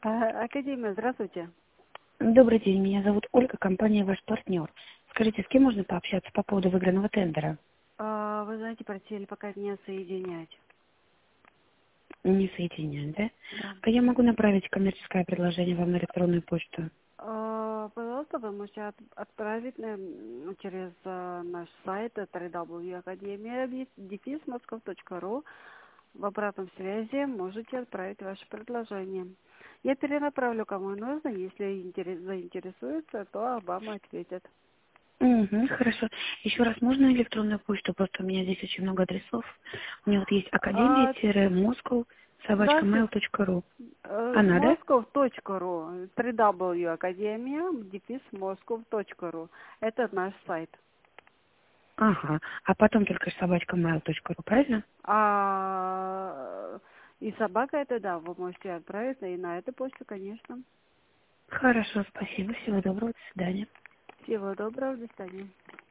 Академия, здравствуйте. Добрый день, меня зовут Ольга, компания «Ваш партнер». Скажите, с кем можно пообщаться по поводу выигранного тендера? Вы знаете, просили пока не соединять. Не соединяют, да? Да. А я могу направить коммерческое предложение вам на электронную почту? Пожалуйста, вы можете отправить через наш сайт www.academia-moscow.ru. В обратном связи можете отправить ваше предложение. Я перенаправлю, кому нужно. Если заинтересуется, то вам ответят. Угу, хорошо. Еще раз, можно электронную почту? Просто у меня здесь очень много адресов. У меня вот есть Да, академия-moscow@mail.ru. Она, да? Moscow.ru, www.academia-moscow.ru. Это наш сайт. Ага. А потом только собачка.mail.ru, правильно? И собака это, да, вы можете отправить и на эту почту, конечно. Хорошо, спасибо. Всего доброго. До свидания. Всего доброго, до свидания.